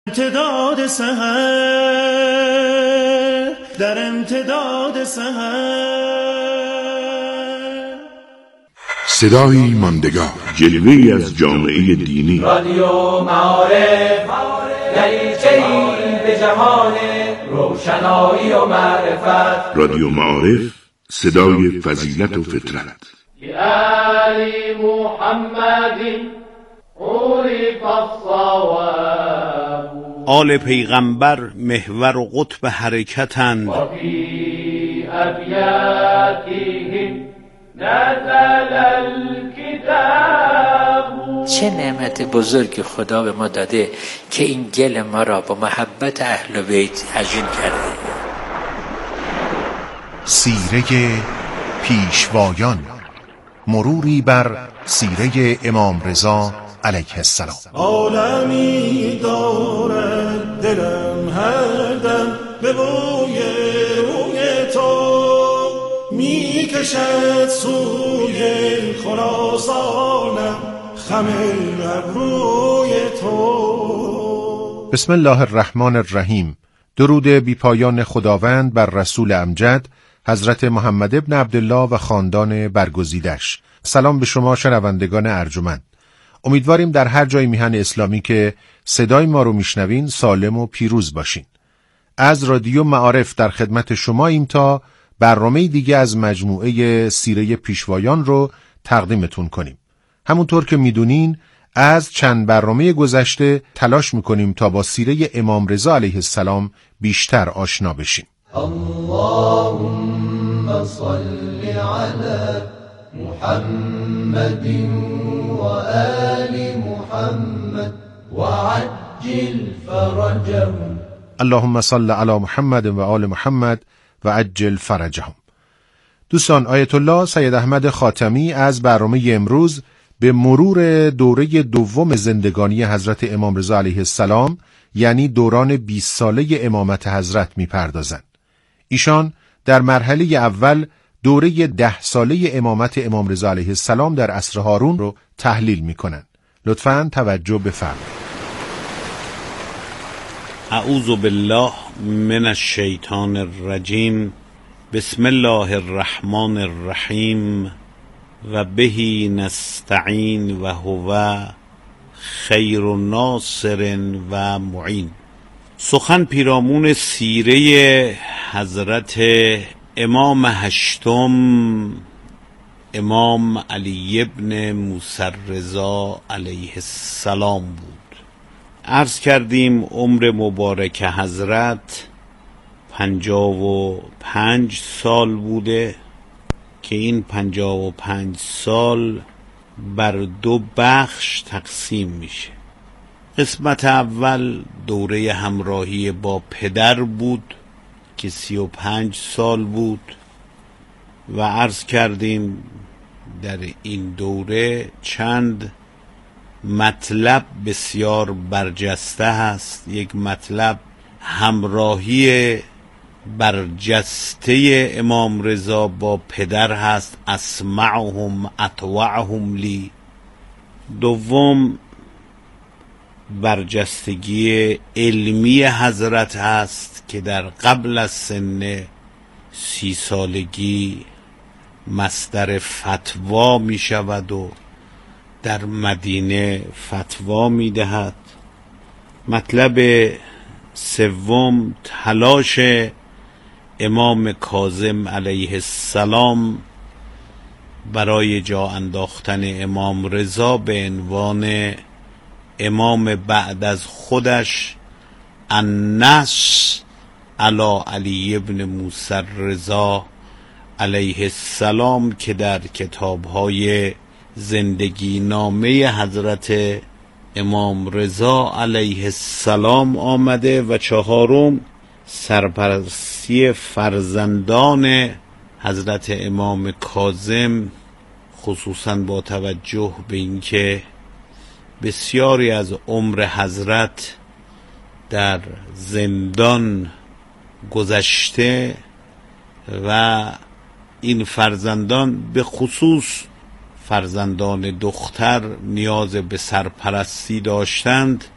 امتداد سحر در امتداد سحر، صدایی ماندگار، جلوه‌ای از جامعه دینی. رادیو معارف دریچه‌ای به جهان روشنایی و معرفت. رادیو معارف، صدای فضیلت و فطرت. علی محمد عرف الصواب. آل پیغمبر محور و قطب حرکتند. و فی ابیاتهم نزل الکتاب. چه نعمت بزرگ خدا به ما داده که این گل ما را با محبت اهل بیت عجین کرده. سیره پیشوایان، مروری بر سیره امام رضا علیه السلام. عالمی دارد دلم هر دم به بوی روی تو، می کشد سوی خراسانم خم ابروی تو. بسم الله الرحمن الرحیم. درود بی پایان خداوند بر رسول امجد حضرت محمد ابن عبدالله و خاندان برگزیدش. سلام به شما شنوندگان ارجمند. امیدواریم در هر جای میهن اسلامی که صدای ما رو میشنوین سالم و پیروز باشین. از رادیو معارف در خدمت شماییم تا برنامه دیگه از مجموعه سیره پیشوایان رو تقدیمتون کنیم. همونطور که میدونین از چند برنامه گذشته تلاش میکنیم تا با سیره امام رضا علیه السلام بیشتر آشنا بشیم. اللهم صل علی محمد و آل محمد و عجل فرجهم. اللهم صل علی محمد و آل محمد و عجل فرجهم. دوستان، آیت الله سید احمد خاتمی از برنامه امروز به مرور دوره دوم زندگانی حضرت امام رضا علیه السلام، یعنی دوران 20 ساله امامت حضرت میپردازند. ایشان در مرحله اول دوره 10 ساله امامت امام رضا علیه السلام در عصر هارون رو تحلیل میکنند. لطفاً توجه بفرمایید. اعوذ بالله من الشیطان الرجیم. بسم الله الرحمن الرحیم و بهی نستعین و هو خیر ناصر و معین. سخن پیرامون سیره حضرت امام هشتم امام علی ابن موسی رضا علیه السلام بود. عرض کردیم عمر مبارک حضرت 55 سال بوده که این 55 سال بر 2 بخش تقسیم میشه. قسمت اول دوره همراهی با پدر بود که 35 سال بود و عرض کردیم در این دوره چند مطلب بسیار برجسته هست. یک مطلب همراهی برجسته امام رضا با پدر هست، اسمعهم اطوعهم لی. دوم برجستگی علمی حضرت هست که در قبل از سن 30 سالگی مصدر فتوا می شود و در مدینه فتوا می دهد. مطلب سوم تلاش امام کاظم علیه السلام برای جا انداختن امام رضا به عنوان امام بعد از خودش، النص علی علی ابن موسی رضا علیه السلام، که در کتاب‌های زندگی نامه حضرت امام رضا علیه السلام آمده. و چهارم سرپرستی فرزندان حضرت امام کاظم، خصوصا با توجه به اینکه بسیاری از عمر حضرت در زندان گذشته و این فرزندان به خصوص فرزندان دختر نیاز به سرپرستی داشتند.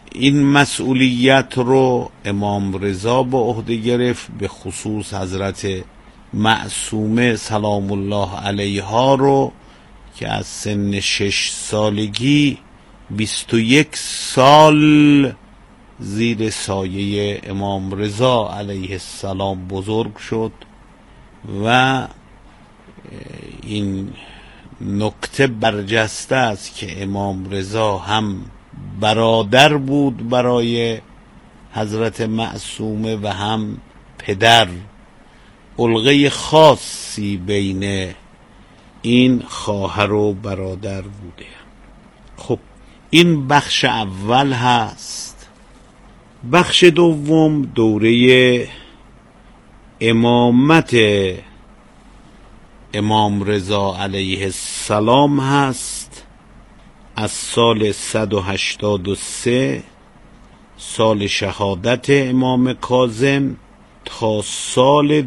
این مسئولیت رو امام رضا به عهده گرفت، به خصوص حضرت معصومه سلام الله علیها رو که از سن 6 سالگی 21 سال زیر سایه امام رضا علیه السلام بزرگ شد و این نکته برجسته است که امام رضا هم برادر بود برای حضرت معصومه و هم پدر. علقه خاصی بین این خواهر و برادر بوده. خب این بخش اول هست. بخش دوم دوره امامت امام رضا علیه السلام هست، از سال 183 سال شهادت امام کاظم تا سال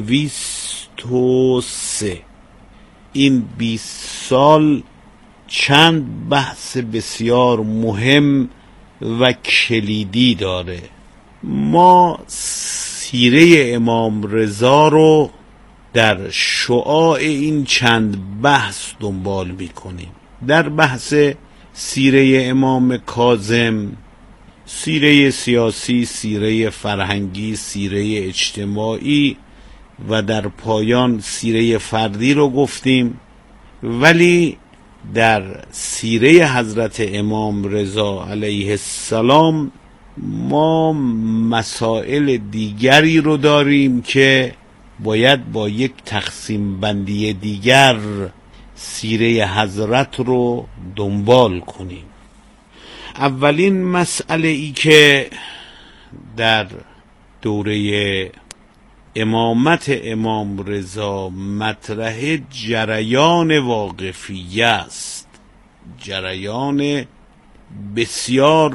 203. این 20 سال چند بحث بسیار مهم و کلیدی داره. ما سیره امام رضا رو در شعاع این چند بحث دنبال میکنیم. در بحث سیره امام کاظم، سیره سیاسی، سیره فرهنگی، سیره اجتماعی و در پایان سیره فردی رو گفتیم، ولی در سیره حضرت امام رضا علیه السلام ما مسائل دیگری رو داریم که باید با یک تقسیم بندی دیگر سیره حضرت رو دنبال کنیم. اولین مسئله ای که در دوره امامت امام رضا مطرح جریان واقفیه است. جریان بسیار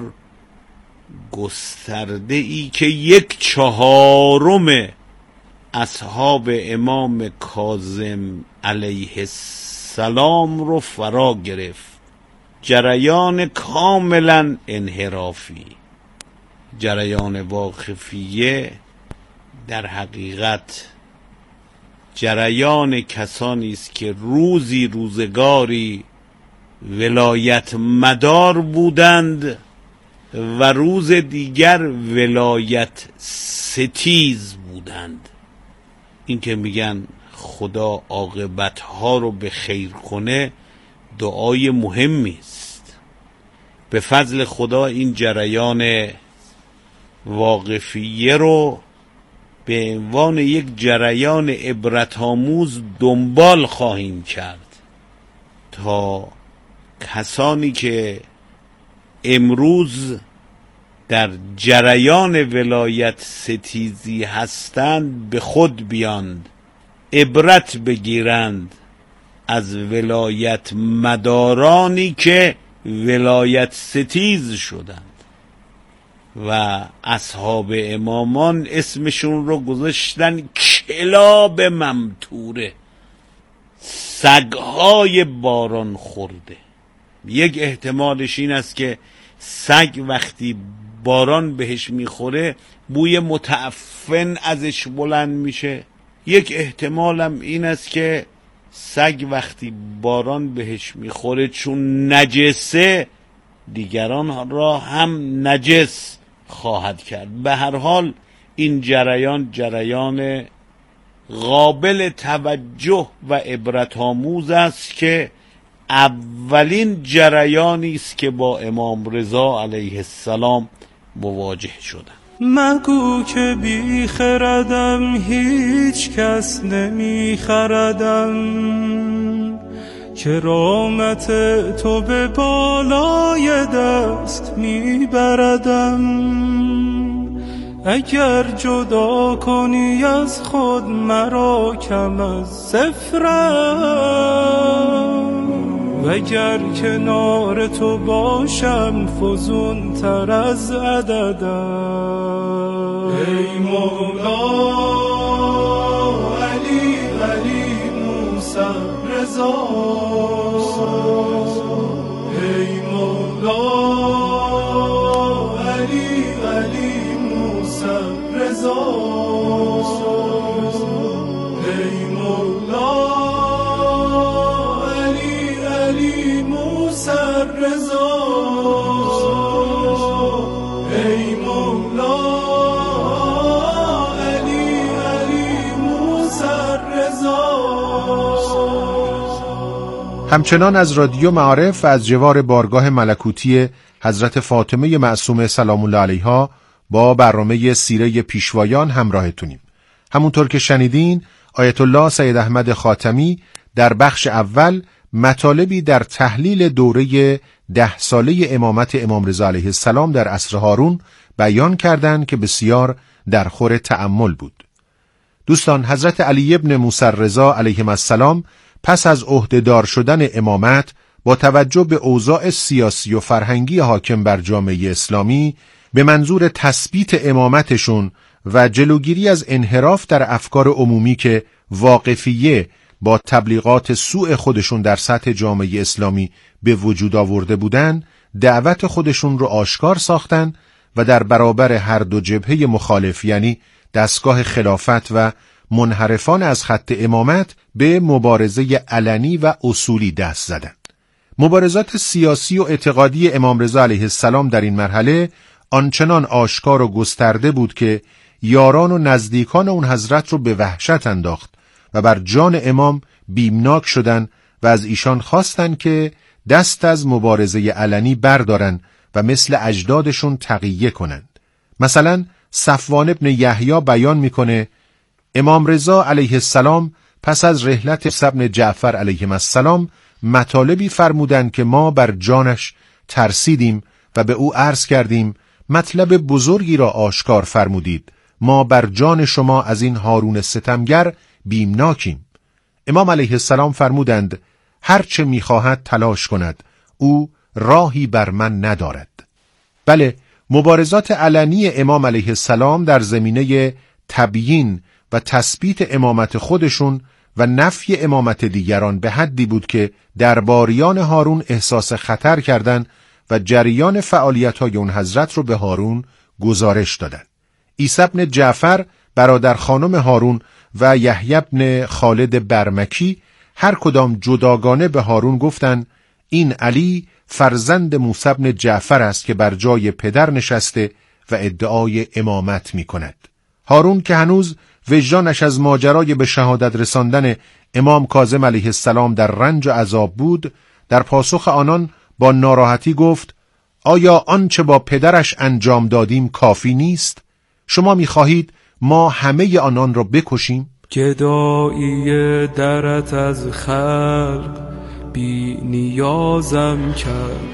گسترده ای که 1/4 اصحاب امام کاظم علیه السلام رو فرا گرفت. جریان کاملا انحرافی. جریان واقفیه در حقیقت جریان کسانی است که روزگاری ولایت مدار بودند و روز دیگر ولایت ستیز بودند. این که میگن خدا عاقبتها رو به خیر کنه دعای مهمی است. به فضل خدا این جریان واقفیه رو به عنوان یک جریان عبرت‌آموز دنبال خواهیم کرد تا کسانی که امروز در جریان ولایت ستیزی هستند به خود بیاند، عبرت بگیرند از ولایت مدارانی که ولایت ستیز شدند و اصحاب امامان اسمشون رو گذاشتن کلاب ممطوره، سگهای باران خورده. یک احتمالش این است که سگ وقتی باران بهش میخوره بوی متعفن ازش بلند میشه. یک احتمالم این است که سگ وقتی باران بهش میخوره چون نجسه دیگران را هم نجس خواهد کرد. به هر حال این جریان قابل توجه و عبرت‌آموز است که اولین جریانی است که با امام رضا علیه السلام مواجه شدند. مگو که بی خردم هیچ کس نمی خردم، کرامت تو به بالای دست می بردم. اگر جدا کنی از خود مرا کم از صفرم، وگر کنار تو باشم فزون تر از عددم. ای مولا علی علی موسی رضا، ای مولا رضا ای مولا علی علی موسی رضا ای مولا علی علی موسی رضا. همچنان از رادیو معارف و از جوار بارگاه ملکوتی حضرت فاطمه معصومه سلام الله علیها با برنامه سیره پیشوایان همراهتونیم. همونطور که شنیدین آیت الله سید احمد خاتمی در بخش اول مطالبی در تحلیل دوره 10 ساله امامت امام رضا علیه السلام در عصر هارون بیان کردند که بسیار در خور تأمل بود. دوستان، حضرت علی ابن موسی رضا علیهم السلام پس از عهدهدار شدن امامت با توجه به اوضاع سیاسی و فرهنگی حاکم بر جامعه اسلامی به منظور تثبیت امامتشون و جلوگیری از انحراف در افکار عمومی که واقفیه با تبلیغات سوء خودشون در سطح جامعه اسلامی به وجود آورده بودن، دعوت خودشون رو آشکار ساختن و در برابر هر دو جبهه مخالف، یعنی دستگاه خلافت و منحرفان از خط امامت، به مبارزه علنی و اصولی دست زدند. مبارزات سیاسی و اعتقادی امام رضا علیه السلام در این مرحله آنچنان آشکار و گسترده بود که یاران و نزدیکان اون حضرت رو به وحشت انداخت و بر جان امام بیمناک شدند و از ایشان خواستند که دست از مبارزه علنی بردارن و مثل اجدادشون تقیه کنند. مثلا صفوان ابن یحیی بیان میکنه امام رضا علیه السلام پس از رحلت ابن جعفر علیهم السلام مطالبی فرمودند که ما بر جانش ترسیدیم و به او عرض کردیم مطلب بزرگی را آشکار فرمودید، ما بر جان شما از این هارون ستمگر بیمناکیم. امام علیه السلام فرمودند هرچه میخواهد تلاش کند، او راهی بر من ندارد. بله، مبارزات علنی امام علیه السلام در زمینه تبیین و تثبیت امامت خودشون و نفی امامت دیگران به حدی بود که درباریان هارون احساس خطر کردند و جریان فعالیت‌های اون حضرت رو به هارون گزارش دادند. عیسی ابن جعفر برادر خانم هارون و یحیی ابن خالد برمکی هر کدام جداگانه به هارون گفتند این علی فرزند موسی ابن جعفر است که بر جای پدر نشسته و ادعای امامت می کند. هارون که هنوز وجدانش از ماجرای به شهادت رساندن امام کاظم علیه السلام در رنج و عذاب بود، در پاسخ آنان با ناراحتی گفت آیا آنچه با پدرش انجام دادیم کافی نیست؟ شما می‌خواهید ما همه آنان را بکشیم؟ گدایی درت از خلق بی نیازم کرد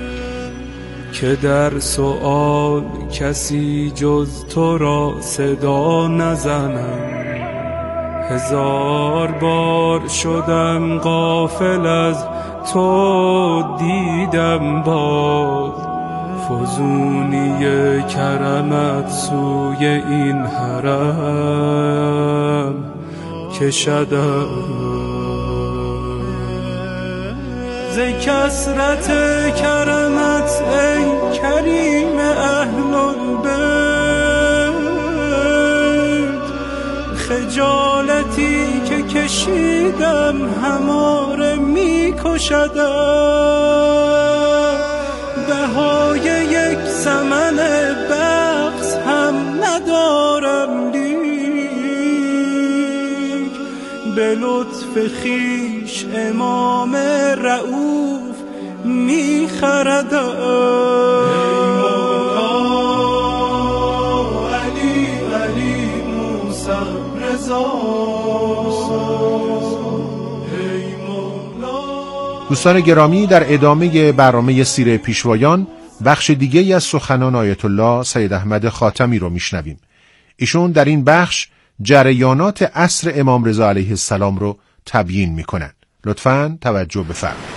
که در سؤال کسی جز تو را صدا نزنم. 1000 بار شدم غافل از تو، دیدم باز فزونی کرمت سوی این حرم کشدم. ز کثرت کرمت ای کریم اهل البیت، خجالتی که کشیدم هماره می کشدم. بهای یک ثمن بغض هم ندارم لیک، به لطف خویش امام رؤوف می خردم. ای مولا علی علی موسی رضا. دوستان گرامی، در ادامه برنامه سیره پیشوایان بخش دیگه از سخنان آیت الله سید احمد خاتمی رو میشنویم. ایشون در این بخش جریانات عصر امام رضا علیه السلام رو تبیین میکنن. لطفاً توجه بفرمایید.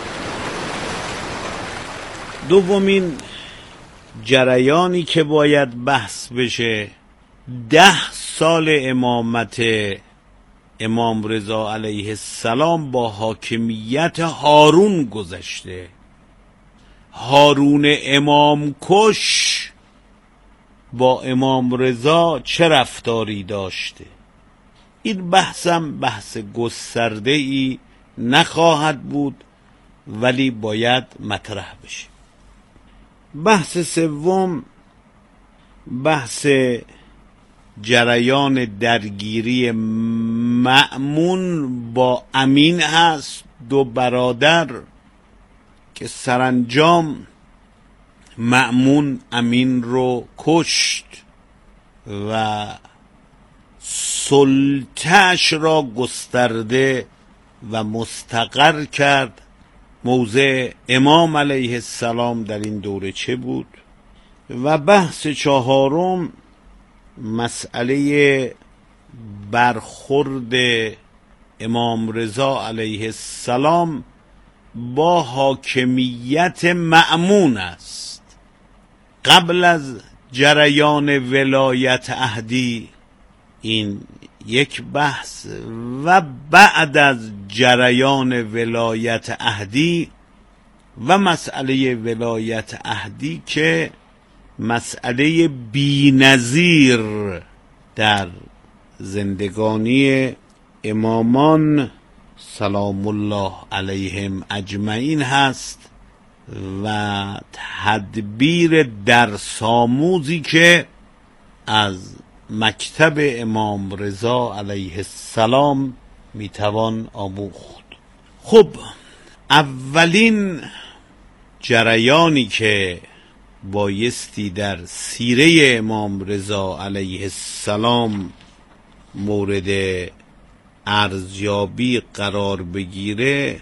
دومین جریانی که باید بحث بشه 10 سال امامت امام رضا علیه السلام با حاکمیت هارون گذشته. هارون امام کش با امام رضا چه رفتاری داشته. این بحثم بحث گسترده ای نخواهد بود، ولی باید مطرح بشه. بحث سوم بحث جریان درگیری مأمون با امین هست، دو برادر که سرانجام مأمون امین رو کشت و سلطه‌اش را گسترده و مستقر کرد. موضع امام علیه السلام در این دوره چه بود؟ و بحث چهارم مسئله برخورد امام رضا علیه السلام با حاکمیت مأمون است. قبل از جریان ولایت عهدی این یک بحث و بعد از جریان ولایت عهدی و مسئله ولایت عهدی که مسئله بی‌نظیر در زندگانی امامان سلام الله علیهم اجمعین هست و تدبیر درس‌آموزی که از مکتب امام رضا علیه السلام میتوان آموخت. خب اولین جریانی که بایستی در سیره امام رضا علیه السلام مورد ارزیابی قرار بگیره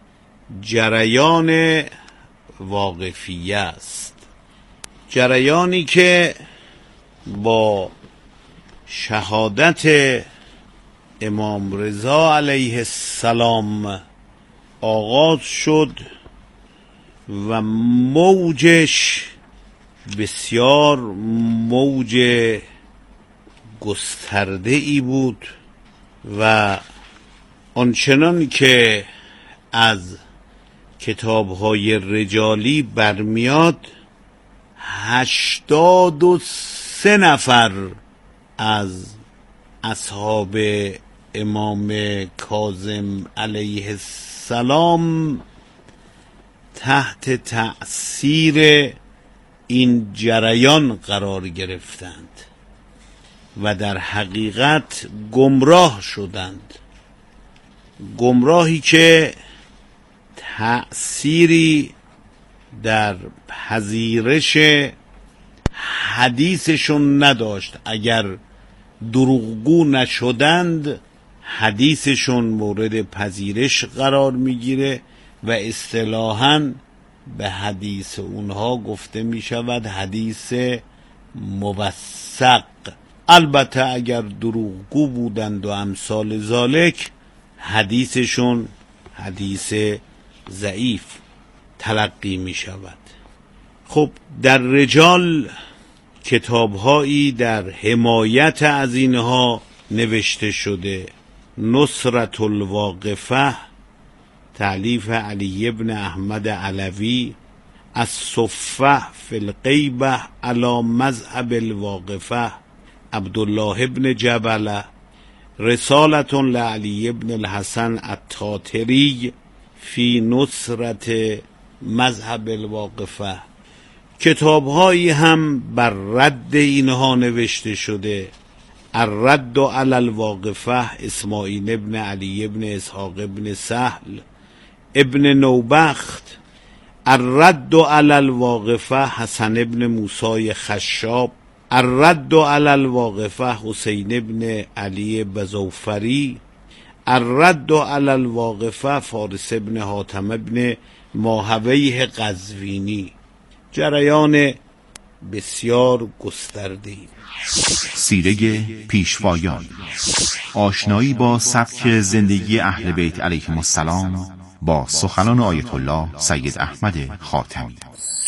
جریان واقفیه است. جریانی که با شهادت امام رضا علیه السلام آغاز شد و موجش بسیار موج گسترده ای بود و آنچنان که از کتاب‌های رجالی برمیاد 83 نفر از اصحاب امام کاظم علیه السلام تحت تأثیر این جریان قرار گرفتند و در حقیقت گمراه شدند. گمراهی که تأثیری در پذیرش حدیثشون نداشت. اگر دروغگو نشدند حدیثشون مورد پذیرش قرار میگیره و اصطلاحاً به حدیث اونها گفته می شود حدیث موثق. البته اگر دروغگو بودند و امثال ذالک حدیثشون حدیث ضعیف تلقی می شود. خب در رجال کتابهایی در حمایت از اینها نوشته شده. نصرة الواقفه تألیف علی ابن احمد علوی، الصفه فی الغیبه علی مذهب الواقفه عبدالله ابن جبله، رسالة لعلی ابن الحسن الطاطری فی نصرة مذهب الواقفه. کتابهایی هم بر رد اینها نوشته شده. الرد علی الواقفه اسماعیل ابن علی ابن اسحاق ابن سهل ابن نوبخت، الرد علی الواقفه حسن ابن موسی خشاب، الرد علی الواقفه حسین ابن علی بزوفری، الرد علی الواقفه فارس ابن حاتم ابن ماهویه قزوینی. جریان بسیار گسترده. سیره پیشوایان، آشنایی با سبک زندگی اهل بیت علیهم السلام با سخنان آیت الله سید احمد خاتمی.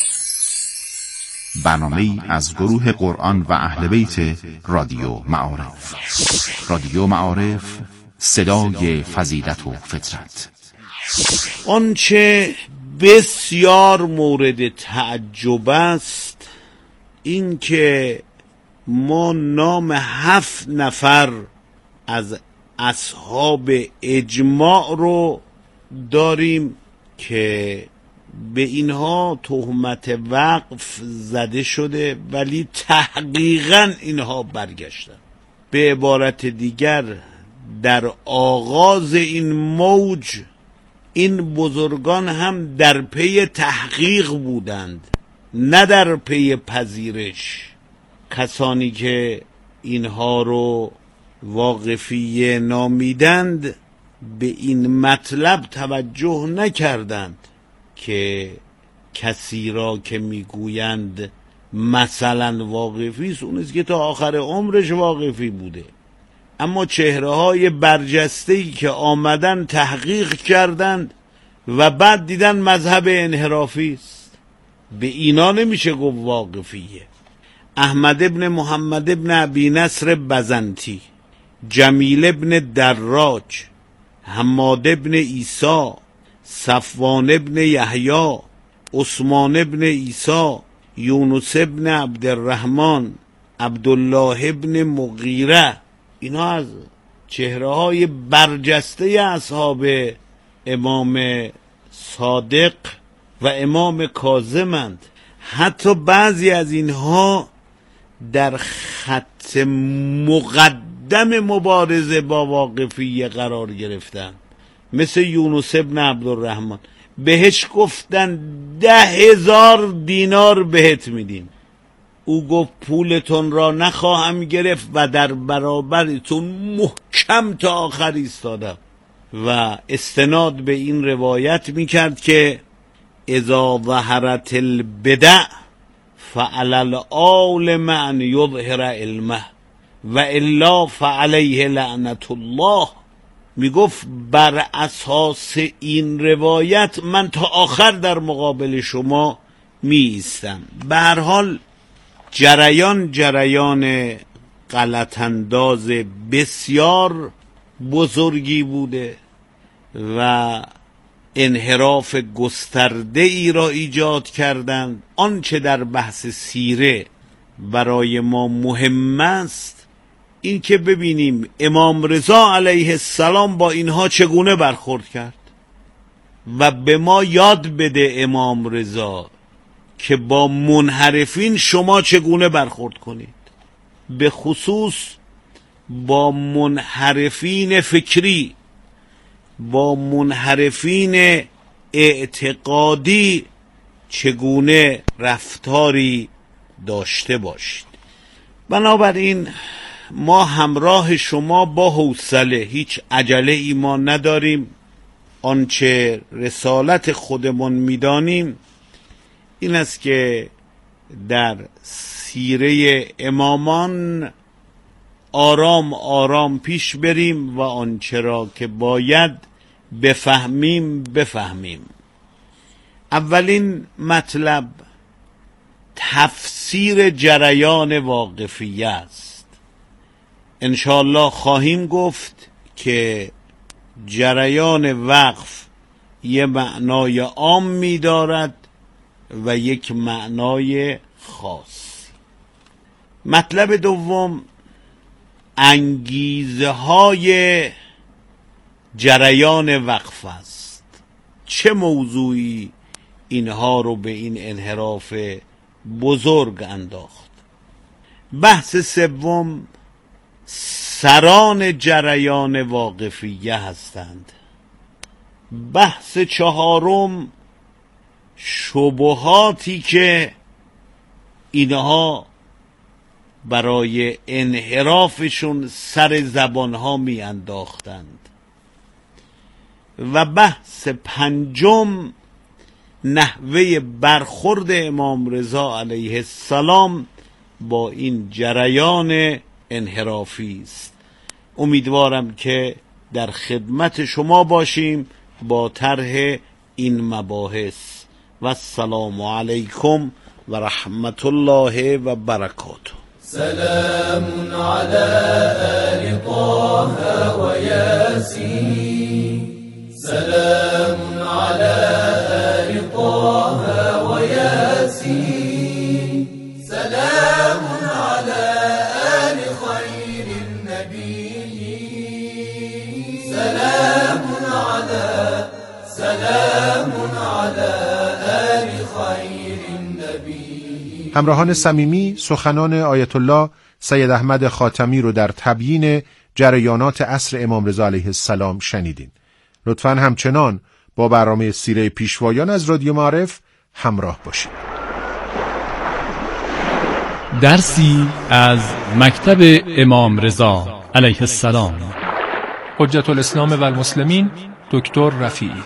برنامه‌ای از گروه قرآن و اهل بیت رادیو معارف. رادیو معارف، صدای فضیلت و فطرت. آنچه بسیار مورد تعجب است این که ما نام 7 نفر از اصحاب اجماع رو داریم که به اینها تهمت وقف زده شده، ولی تحقیقاً اینها برگشتن. به عبارت دیگر در آغاز این موج این بزرگان هم در پی تحقیق بودند، نه در پی پذیرش. کسانی که اینها رو واقفیه نامیدند به این مطلب توجه نکردند که کسی را که میگویند مثلا واقفی است، اون است که تا آخر عمرش واقفی بوده. اما چهره‌های برجسته‌ای که آمدن تحقیق کردند و بعد دیدن مذهب انحرافی است، به اینا نمیشه گفت واقفیه. احمد ابن محمد ابن ابی نصر بزنتی، جمیل ابن دراج، حماد ابن عیسی، صفوان ابن یحیی، عثمان ابن عیسی، یونس ابن عبدالرحمن، عبدالله ابن مغیره، اینا از چهره‌های برجسته اصحاب امام صادق و امام کاظمند. حتی بعضی از اینها در خط مقدم مبارزه با واقفیه قرار گرفتن، مثل یونس ابن عبدالرحمن. بهش گفتن 10,000 دینار بهت میدیم، او گفت پولتون را نخواهم گرفت و در برابرتون محکم تا آخر ایستادم. و استناد به این روایت میکرد که اذا ظهرت البدع فعلی العالم ان یظهر علمه و الا فعلیه لعنت الله. میگفت بر اساس این روایت من تا آخر در مقابل شما می ایستم. به هر حال جریان غلط انداز بسیار بزرگی بوده و انحراف گسترده ای را ایجاد کردند. آنچه در بحث سیره برای ما مهم است این که ببینیم امام رضا علیه السلام با اینها چگونه برخورد کرد و به ما یاد بده امام رضا که با منحرفین شما چگونه برخورد کنید، به خصوص با منحرفین فکری، با منحرفین اعتقادی چگونه رفتاری داشته باشید. بنابراین ما همراه شما با حوصله، هیچ عجله ای ما نداریم. آنچه رسالت خودمون میدانیم این است که در سیره امامان آرام آرام پیش بریم و آنچه را که باید بفهمیم. اولین مطلب تفسیر جریان واقفیه است. انشاءالله خواهیم گفت که جریان وقف یه معنای عام می دارد و یک معنای خاص. مطلب دوم انگیزه های جریان وقف است. چه موضوعی اینها رو به این انحراف بزرگ انداخت؟ بحث سوم سران جریان واقفیه هستند. بحث چهارم شبهاتی که اینها برای انحرافشون سر زبانها می انداختند. و بحث پنجم نحوه برخورد امام رضا علیه السلام با این جریان انحرافی است. امیدوارم که در خدمت شما باشیم با طرح این مباحث. و السلام علیکم و رحمت الله و برکاته. سلام على آل طه و یاسین، سلام على آل طه و یاسین، سلام على سلام على آل خیر النبی. همراهان صمیمی، سخنان آیت الله سید احمد خاتمی رو در تبیین جریانات عصر امام رضا علیه السلام شنیدین. لطفاً همچنان با برنامه سیره پیشوایان از رادیو معارف همراه باشید. درسی از مکتب امام رضا علیه السلام. حجت الاسلام و المسلمین دکتر رفیعی.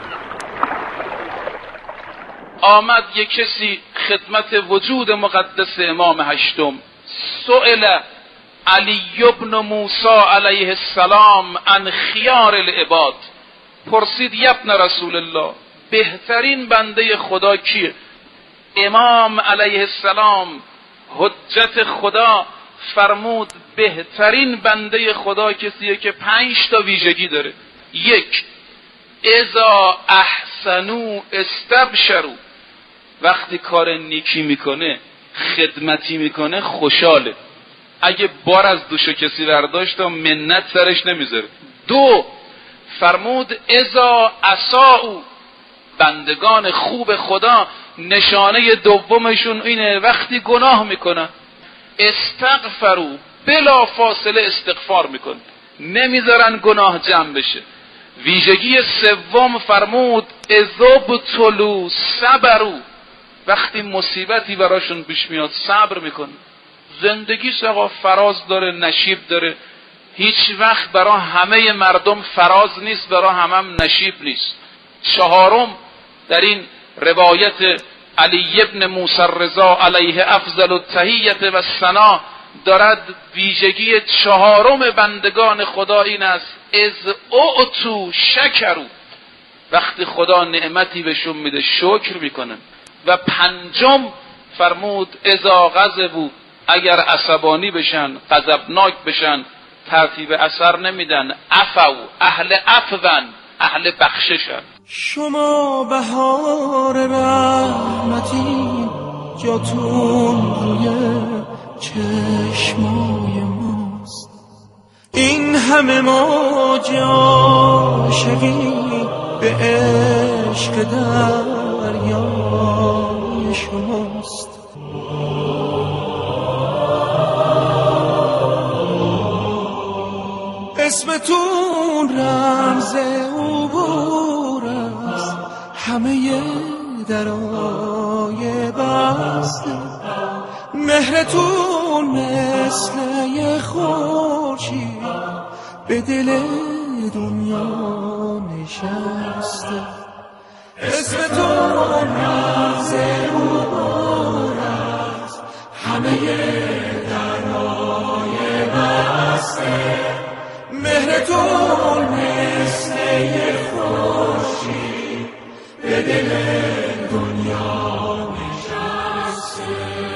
آمد یک کسی خدمت وجود مقدس امام هشتم، سئل علی بن موسی علیه السلام عن خیار العباد. پرسید ابن رسول الله، بهترین بنده خدا کیه؟ امام علیه السلام حجت خدا فرمود بهترین بنده خدا کسیه که 5 ویژگی داره. 1، اذا احسنوا استبشروا، وقتی کار نیکی میکنه، خدمتی میکنه، خوشحاله. اگه بار از دوشو کسی برداشت و منت سرش نمیذاره. 2، فرمود اذا اساءوا، بندگان خوب خدا نشانه دومشون اینه وقتی گناه میکنن استغفروا، بلا فاصله استغفار میکن، نمیذارن گناه جمع بشه. ویژگی 3 فرمود اذابتلوا صبروا، وقتی مصیبتی براشون پیش میاد صبر میکن. زندگی سقا فراز داره، نشیب داره، هیچ وقت برای همه مردم فراز نیست، برای همم نشیب نیست. 4 در این روایت علی ابن موسی الرضا علیه افضل التحیة و الثنا دارد ویژگی 4 بندگان خدا این است از اعطوا شکروا، وقتی خدا نعمتی بهشون میده شکر میکنن. و 5 فرمود اذا غضبوا، اگر عصبانی بشن، غضبناک بشن، ترتیب اثر نمیدن، عفو، اهل عفون، اهل بخششن. شما بهار رحمتی، جاتون روی چشمای ماست. این همه موج عاشقی به عشق دریای شماست. اسمتون رمز عبور است، همه درای بسته. مهرتون مثل یه خورشید به دل دنیا نشسته. اسمتون رمز عبور است، همه درای بسته. مهرتون مثل یه خورشید به دل دنیا نشسته.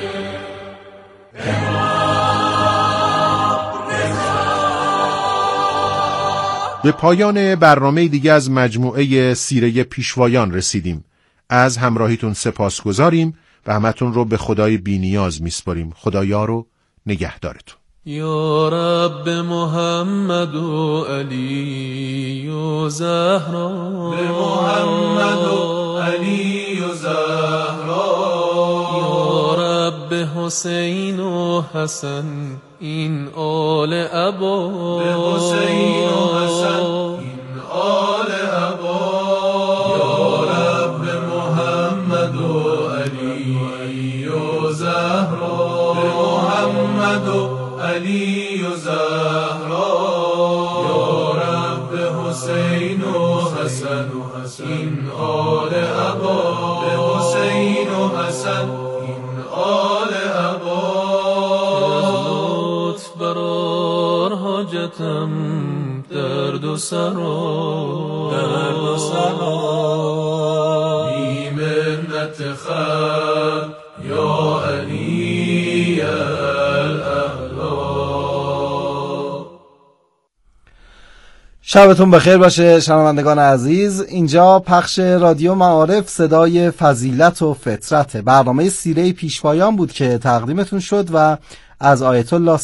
به پایان برنامه دیگه از مجموعه سیره پیشوایان رسیدیم. از همراهیتون سپاسگزاریم و همتون رو به خدای بی‌نیاز میسپاریم. خدایا رو نگهدارتون. یا رب محمد و علی و زهرا، به محمد و علی و زهرا. یا رب حسین و حسن این آل ابا، به حسین و حسن این آل ابا. یا رب محمد و علی و زهرا، به محمد و علی و زهرا. یا رب حسین و حسن این آل ابا، به حسین و حسن این آل ابا. لطف برار حاجتم درد و سرا، درد و سرا. بی منت خلق یا علی شبتون بخیر باشه شنوندگان عزیز. اینجا پخش رادیو معارف صدای فضیلت و فطرت. برنامه سیره پیشوایان بود که تقدیمتون شد و از آیت الله